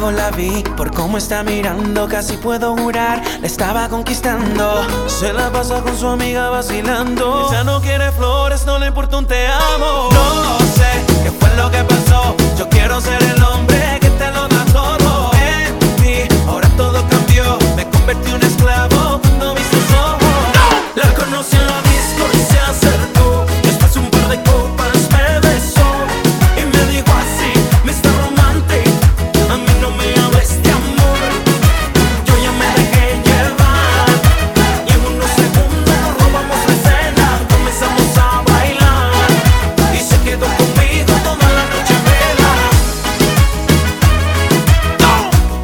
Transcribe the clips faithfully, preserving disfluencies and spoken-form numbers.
luego la vi, por cómo está mirando, casi puedo jurar, la estaba conquistando. Se la pasa con su amiga vacilando. Ella no quiere flores, no le importa un te amo. No sé qué fue lo que pasó, yo quiero ser el hombre que te lo da todo. En ti, ahora todo cambió, me convertí en un esclavo cuando vi sus ojos. No. La conocí en la disco y se acercó, después un par de copas me besó y me dijo así: mister Romantic, a mí no me hables de amor. Yo ya me dejé llevar y en unos segundos nos robamos la escena. Comenzamos a bailar y se quedó conmigo toda la noche en vela. ¡No!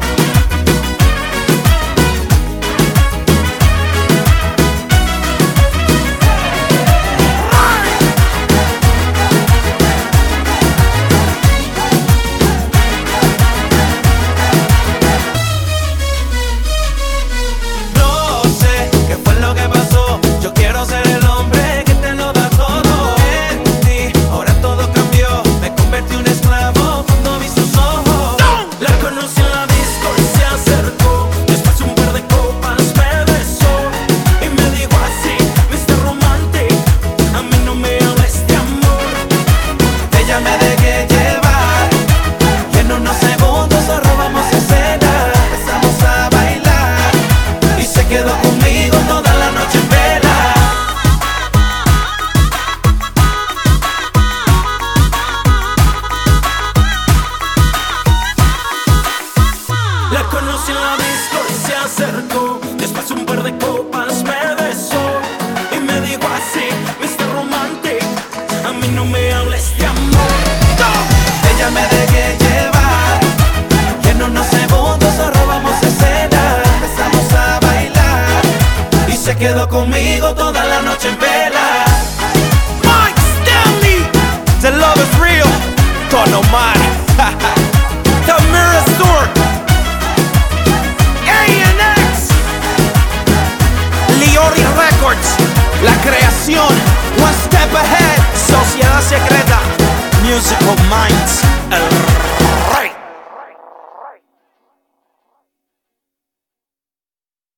No sé qué fue lo que pasó, yo quiero ser el hombre que te lo da todo. En ti, ahora todo cambió, me convertí en un esclavo cuando vi sus ojos. La conocí en la disco y se acercó, después un par de copas me besó y me dijo así: mister Romantic, a mí no me hables de amor. Ella me dejé llevar y en unos segundos nos robamos escena. Empezamos a bailar y se quedó conmigo toda la noche en vela. La conocí en la disco y se acercó, después un par de copas me besó y me dijo así: mister Romantic, a mí no me hables de amor. ¡No! Ella me dejé llevar y en unos segundos nos robamos escena. Empezamos a bailar y se quedó conmigo toda la noche en vela. Mike Stanley, the love is real. Tono Man, Tamira Sur, A N X, Liori Records, la creación, One Step Ahead, Sociedad Secreta, Musical Minds, el